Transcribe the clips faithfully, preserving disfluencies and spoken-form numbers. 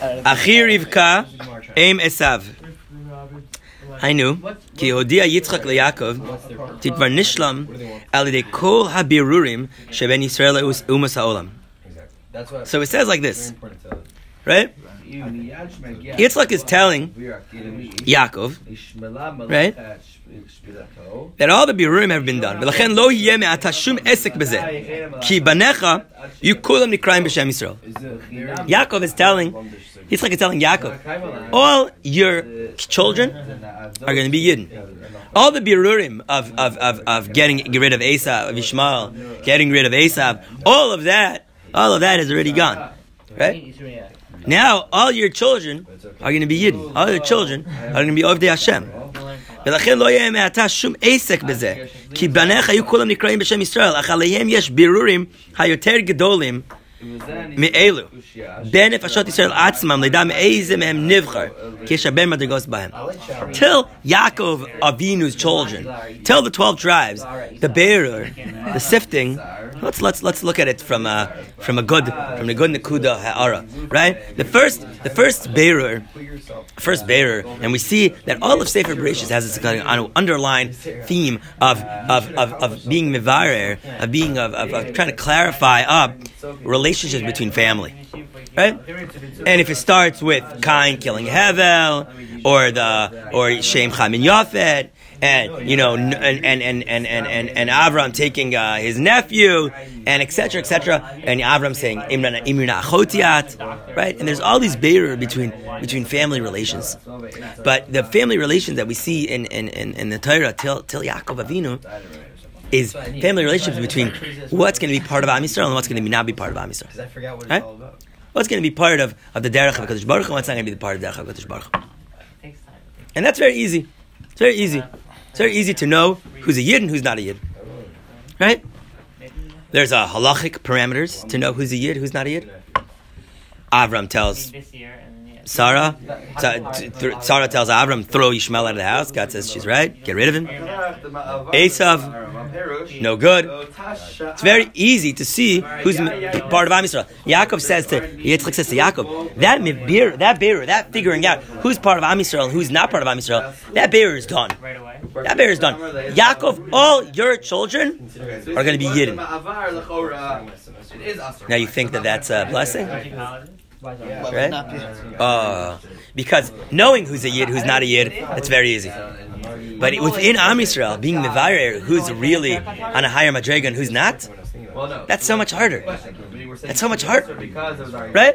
Achi Rivka, Aim Esav. I knew. Ki hodia Yitzchak leYaakov titvar nishlam al yedei kol habirurim sheben Yisrael umas haolam. So it says like this, right? Yitzchak is telling Yaakov, right, that all the birurim have been done. V'lachen lo yeh me'ata shum esek bezeh. Ki banecha yu kulam nikrayim b'shem Yisrael. Yaakov is telling, Yitzchak is telling Yaakov, all your children are going to be Yidden. All the birurim of, of, of, of getting rid of Esav, of Ishmael, getting rid of Esav, all of that, all of that is already gone. Right? Now, all your children are going to be Yidden. All your children are going to be Ovdei Hashem. ולכן לא יהיה מעתה שום עסק בזה. כי בניך היו כולם נקראים בשם ישראל, אך עליהם יש בירורים היותר גדולים מאלו. בין נפשות ישראל עצמם, לדע מאיזה מהם נבחר, כי יש הרבה מדרגות בהם. Tell Yaakov Avinu's children, tell the twelve tribes, the bearer, the sifting. Let's let's let's look at it from a from a good from the good Nekuda Ha'ara, right? The first the first bearer, first bearer, and we see that all of Sefer Bereshit has this kind of underlying theme of of of, of being mivarer, of being of, of, of trying to clarify up relationships between family, right? And if it starts with Cain killing Hevel, or the or Shem Cham and Yafet, and you know, and and and and and, and Avram taking uh, his nephew, and et cetera, et cetera, and Avram saying Imrana Imrina Achotiat, right? And there's all these barriers between between family relations, but the family relations that we see in in, in, in the Torah till till Yaakov Avinu is family relationships between what's going to be part of Am Yisrael and what's going to be not be part of Am Yisrael. I forgot what it's right? all about. What's going to be part of, of the Derech of HaKadosh Baruch Hu and what's not going to be the part of the Derech of HaKadosh Baruch Hu. And that's very easy. It's very easy. It's very easy to know who's a Yid and who's not a Yid. Right? There's a halachic parameters to know who's a Yid, who's not a Yid. Avram tells Sarah, Sarah tells Avram, throw Yishmael out of the house. God says she's right. Get rid of him. Esav, no good. It's very easy to see who's part of Am Yisrael. Yaakov says to Yitzchak says to Yaakov, that bearer, that bearer, that figuring out who's part of Am Yisrael and who's not part of Am Yisrael, that bearer is done. That bearer is done. Yaakov, all your children are going to be Yidden. Now you think that that's a blessing? Right? Uh, because knowing who's a Yid, who's not a Yid, it's very easy. But within Am Yisrael, being Mevarer, who's really on a higher madrega and who's not, that's so much harder. That's so much harder. Right?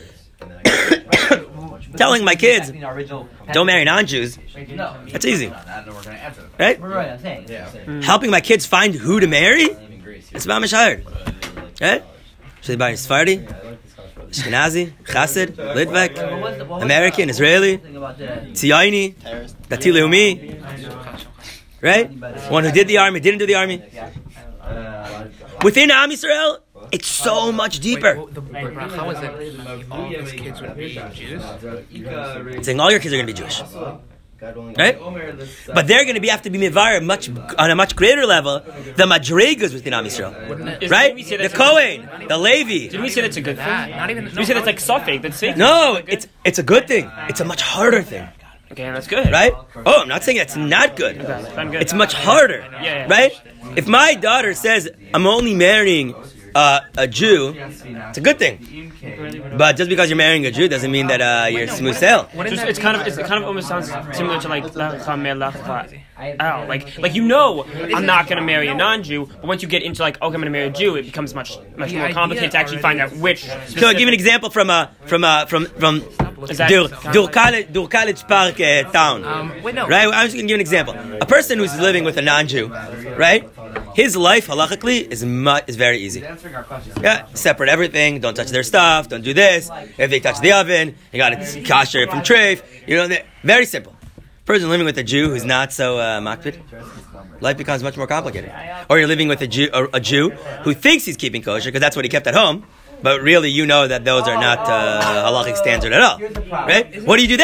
Telling my kids, don't marry non-Jews, that's easy. Right? Helping my kids find who to marry, it's mamish hard. Right? Should they buy Sephardi? Ashkenazi, Chassid, Litvak, American, Israeli, Tziyoni, Dati Leumi, right? One who did the army, didn't do the army. Within Am Yisrael, it's so much deeper. How is it all his kids would be Jews? It's saying all your kids are going to be Jewish. Right? But they're going to be have to be mivar much on a much greater level. The madregas within Am Yisrael, right? The Kohen, the Levi. Did we say that's a good thing? Not even. Did we say that's like suffix? That's safe. No, it's it's a good thing. It's a much harder thing. Okay, that's good. Right? Oh, I'm not saying it's not good. It's much harder. Right? If my daughter says I'm only marrying Uh, a Jew, it's a good thing. But just because you're marrying a Jew doesn't mean that uh, you're smooth sail. Just, it's kind of, it's, it kind of almost sounds similar to like, oh, like, like you know, I'm not going to marry a non-Jew, but once you get into like, okay, I'm going to marry a Jew, it becomes much, much more complicated to actually find out which. So I'll give you an example from a from a from from Dur College Park uh, town. Right? I'm just going to give an example. A person who's living with a non-Jew, right? His life halachically is mu- is very easy. Yeah, separate everything. Don't touch their stuff. Don't do this. If they touch the oven, you got to kasher from treif. You know, very simple. Person living with a Jew who's not so uh, makpid, life becomes much more complicated. Or you're living with a Jew, a, a Jew who thinks he's keeping kosher because that's what he kept at home, but really you know that those are not uh, halachic standard at all. Right? What do you do then?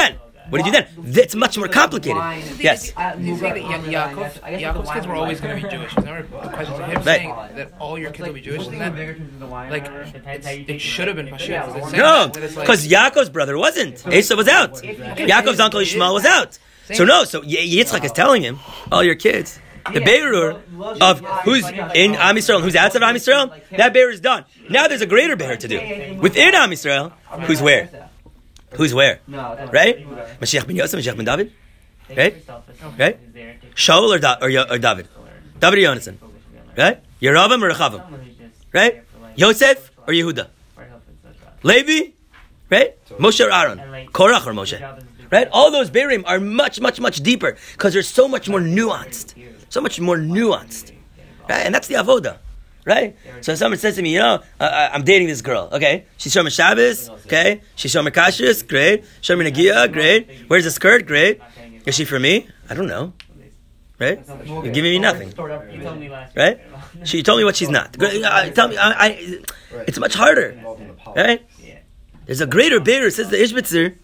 What do you do then? It's much more complicated. Yes. You say that Ya- Yaakov, Yaakov's kids were always going to be Jewish. There's never a question to him Right. saying that all your kids will be Jewish. And then, like, it's, it should have been Pashut. No, because Yaakov's brother wasn't. Esau was out. Yaakov's uncle Ishmael was out. So no, so Y- Yitzchak is telling him, all your kids, the Beirur of who's in Am Yisrael and who's outside of Am Yisrael, that Beirur is done. Now there's a greater Beirur to do. Within Am Yisrael, who's where? Who's where? Right? Mashiach ben Yosef, Mashiach ben David? Right? Right? Shaul or, da- or, Yo- or David? David or Yonasan? Right? Yeravam or Rechavam? Right? Yosef or Yehuda? Levi? Right? Moshe or Aaron? Korach or Moshe? Right? All those Berim are much, much, much deeper because they're so much more nuanced. So much more nuanced. Right? And that's the Avoda. Right? So if someone says to me, you know, uh, I'm dating this girl. Okay? She's Shomer Shabbos. Okay? She's Shomer Kashrus. Great. Shomer Nagia. Great. Where's the skirt? Great. Is she for me? I don't know. Right? You're giving me nothing. Right? She told me what she's not. Uh, tell me, I, I, it's much harder. Right? There's a greater bearer, says the Ishbitzer.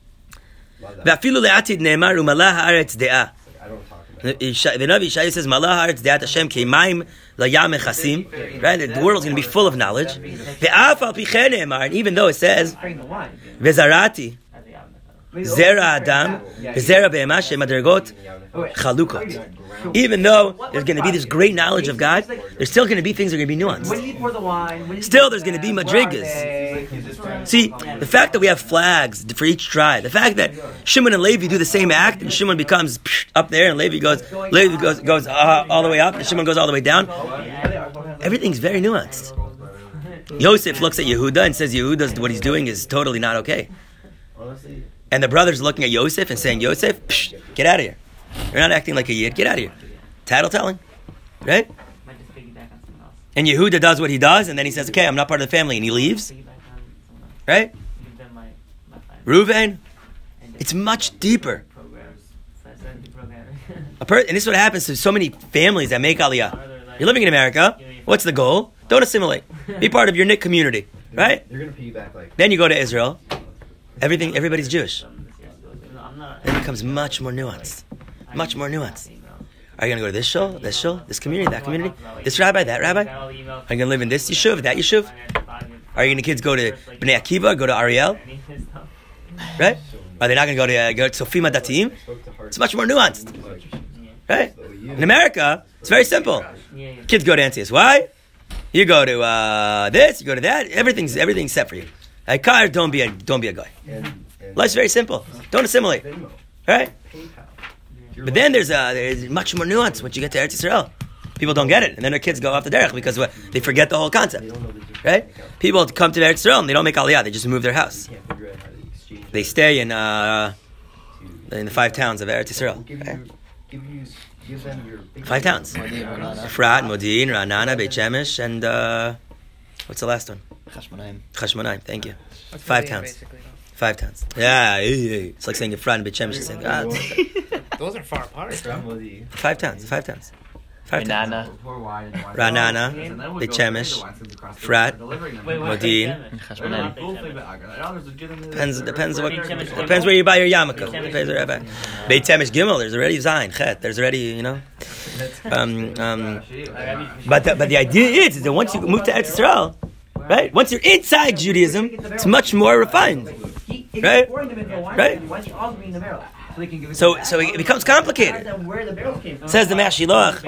ואפילו לעתיד נאמר ומלא הארץ דעה. The Navi Yeshaya says, "Malah haaretz de'at Hashem keimayim layam mechasim." Right, the world's going to be full of knowledge. Ve'af al pichen ne'emar, and even though it says, "Vezarati zera adam vezera be'ema she'madregot chalukot." Even though there's going to be this great knowledge of God, there's still going to be things that are going to be nuanced. Still, there's going to be madrigas. See, the fact that we have flags for each tribe, the fact that Shimon and Levi do the same act, and Shimon becomes up there, and Levi goes, Levi goes goes uh, all the way up, and Shimon goes all the way down. Everything's very nuanced. Yosef looks at Yehuda and says Yehuda's what he's doing is totally not okay. And the brothers are looking at Yosef and saying, Yosef, psh, get out of here. You're not acting like a yid. Get out of here. Tattletelling. Right? And Yehuda does what he does, and then he says, okay, I'm not part of the family, and he leaves. Right? Reuven. It's much deeper. A per- and this is what happens to so many families that make Aliyah. You're living in America. What's the goal? Don't assimilate. Be part of your N I C community. Right? You're going to piggyback like... Then you go to Israel. Everything, everybody's Jewish. It becomes much more nuanced. Much more nuanced. Are you going to go to this show, this show, this community, that community, this rabbi, that rabbi? Are you going to live in this yeshuv, that yeshuv? Are you going to kids go to Bnei Akiva, go to Ariel? Right? Are they not going to go to uh, go to Sofima Datim? It's much more nuanced. Right? In America, it's very simple. Kids go to N C S Y. You go to uh, this, you go to that. Everything's everything's set for you. Like, car, don't be a don't be a guy. Life's very simple. Don't assimilate. Right? But then there's, a, there's much more nuance once you get to Eretz Yisrael. People don't get it. And then their kids go off the derech because what, they forget the whole concept. Right? People come to Eretz Yisrael and they don't make aliyah. They just move their house. They stay in uh, in the five towns of Eretz Yisrael. Right? Five towns. Efrat, Modi'in, Ra'anana, Beit Shemesh, and uh, what's the last one? Chashmonaim. Chashmonaim, thank you. Five towns. Five towns. Yeah, yeah, yeah. It's like saying Efrat and Beit Shemesh. Saying, ah, those are far apart. Five towns. Five towns. Five towns. Ra'anana. Ra'anana, Beit Shemesh, Efrat, Modi'in. Depends. Depends what. Depends where you buy your yarmulke. Depends where you buy. Beit Shemesh Gimel. There's already Zayin Chet. There's already you know. Um, um, but the, but the idea is, is that once you move to Eretz Yisrael, right? Once you're inside Judaism, it's much more refined. Right? Right? So, so it becomes complicated. Says the Mashiach.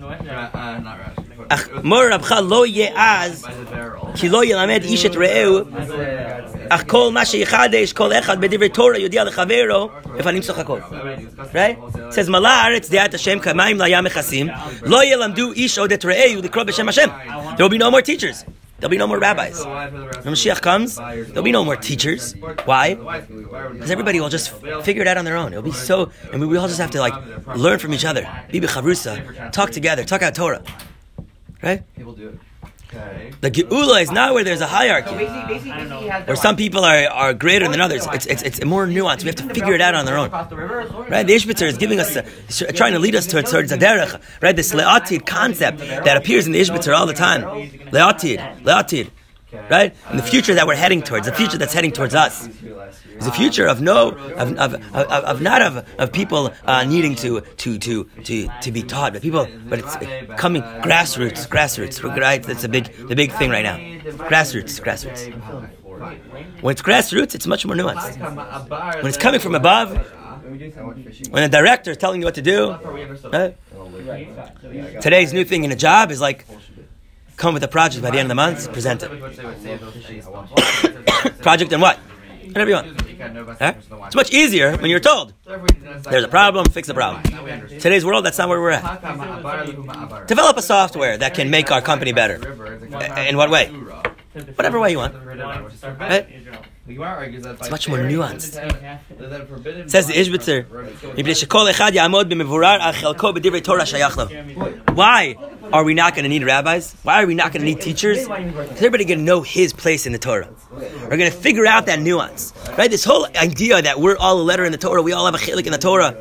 Ach, mor rabcha lo ye'az, ki lo yelamed ish et re'eu, ach kol ma sheyichadesh kol echad b'divrei Torah yodi'a lechavero, efanim sochakot. Right? Says Malah haaretz de'at Hashem kamayim layam mechasim, lo yelamdu ish od et re'eu l'kro b'shem Hashem. There will be no more teachers. There'll be no more rabbis. When Mashiach comes, there'll be no more teachers. Why? Because everybody will just figure it out on their own. It'll be so, and we all just have to like learn from each other. Be b'chavrusa, talk together, talk out Torah. Right? People do it. Okay. The Geula is not where there's a hierarchy, where some people are, are greater than others. It's it's it's more nuanced. We have to figure it out on their own. Right? The Ishbitzer is giving us, a, trying to lead us towards towards a derech. Right? This le'atid concept that appears in the Ishbitzer all the time. Le'atid, le'atid. Right? And the future that we're heading towards, the future that's heading towards us. It's a future of no, of of, of, of not of, of people uh, needing to, to to to to be taught, but people, but it's coming grassroots, grassroots. Right, that's a big the big thing right now. Grassroots, grassroots. When it's grassroots, it's much more nuanced. When it's coming from above, when a director is telling you what to do, right? Today's new thing in a job is like, come with a project by the end of the month, present it. Project and what? Whatever you want. Huh? It's much easier when you're told. There's a problem, fix the problem. Today's world, that's not where we're at. Develop a software that can make our company better. In what way? Whatever way you want. Right? It's much more nuanced. Says the Ishbitzer, why are we not going to need rabbis? Why are we not going to need teachers? Because everybody going to know his place in the Torah. We're going to figure out that nuance. Right? This whole idea that we're all a letter in the Torah, we all have a chilik in the Torah.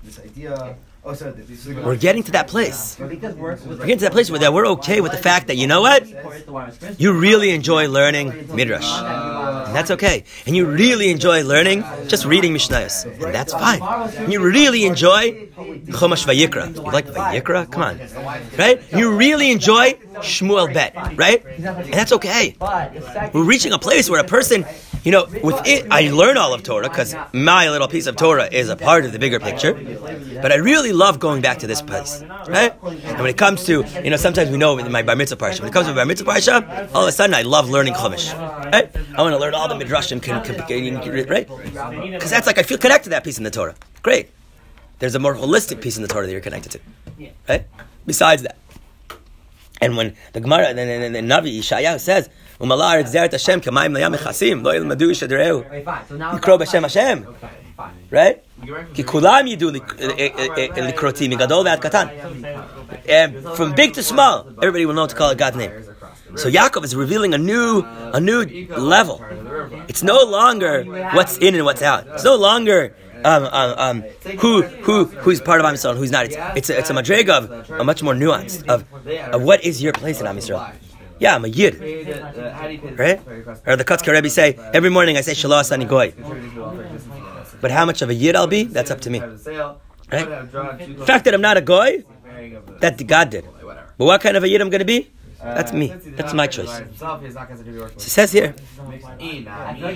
We're getting to that place. We're getting to that place where that we're okay with the fact that, you know what? You really enjoy learning Midrash. And that's okay. And you really enjoy learning just reading Mishnayos. And that's fine. And you really enjoy Chumash Vayikra. You like Vayikra? Come on. Right? You really enjoy Shmuel Bet. Right? And that's okay. We're reaching a place where a person, you know, with it, I learn all of Torah because my little piece of Torah is a part of the bigger picture. But I really love going back to this place, right? And when it comes to, you know, sometimes we know in my Bar Mitzvah Parsha, when it comes to Bar Mitzvah Parsha, all of a sudden I love learning Chumash, right? I want to learn all the Midrashim, right? Because that's like, I feel connected to that piece in the Torah. Great. There's a more holistic piece in the Torah that you're connected to, right? Besides that. And when the Gemara, and then the Navi, Yeshayahu says, Umalar Zeret Hashem Kamayim Layam Mechasim Lo Yilmadu Yishadreu Yikro B'Shem Hashem, right? Ki Kulam Yidu Likroti Migadol Ve'ad Katan. From big to small, everybody will know to call it God's name. So Yaakov is revealing a new, a new level. It's no longer what's in and what's out. It's no longer um, um, um, who, who, who's part of Am Yisrael and who's not. It's, it's a, it's a madrega of a much more nuanced of, of what is your place in Am Yisrael. Yeah, I'm a Yid. Right? Or the Kotzker Rebbe say, every morning I say, Shalom Asani Goy. But how much of a Yid I'll be, that's up to me. Right? The fact that I'm not a Goy, that God did. But what kind of a Yid I'm going to be? That's me. That's my choice. So it says here, and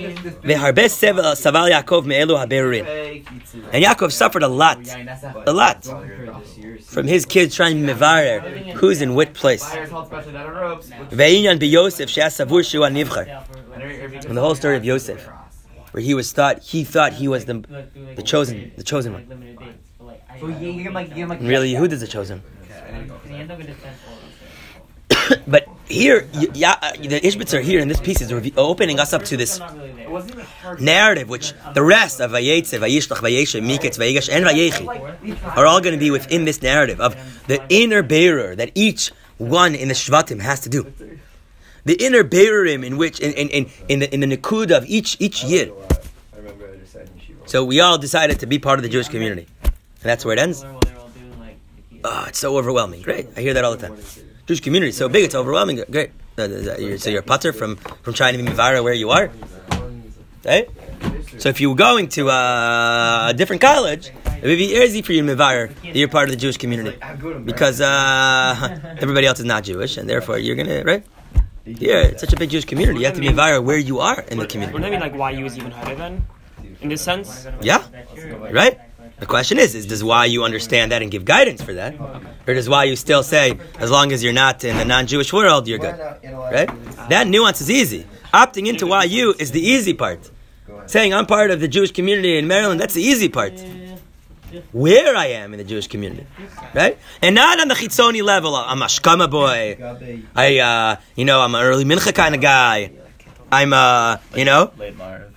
Yaakov suffered a lot, a lot, from his kids trying to mevarer who's in what place. And the whole story of Yosef, where he was thought he thought he was the the chosen the chosen one. And really, Yehuda is the chosen. But here, yeah, the Ishbitzer here in this piece is opening us up to this narrative, which the rest of Vayetze, Vayishlach, Vayeshe, Miketz, Vayigash, and Vayechi are all going to be within this narrative of the inner bearer that each one in the Shvatim has to do. The inner bearerim in which, in in in, in the in the Nikud of each each Yid. So we all decided to be part of the Jewish community, and that's where it ends. Oh, it's so overwhelming. Great, I hear that all the time. Jewish community is so big, it's overwhelming. Great. So you're a putter from, from trying to be Mivara where you are? Right? So if you were going to uh, a different college, it would be easy for you to Mivara that you're part of the Jewish community. Because uh, everybody else is not Jewish, and therefore you're going to, right? Here, it's such a big Jewish community. You have to be Mivara where you are in the community. Wouldn't that mean like Y U is even harder then? In this sense? Yeah. Right? The question is, is does Y U understand that and give guidance for that? Or does Y U still say, as long as you're not in the non-Jewish world, you're good? Right? That nuance is easy. Opting into Y U is the easy part. Saying I'm part of the Jewish community in Maryland, that's the easy part. Where I am in the Jewish community. Right? And not on the Chitzoni level. I'm a Shkama boy. I, uh, you know, I'm an early Mincha kind of guy. I'm, uh, you know,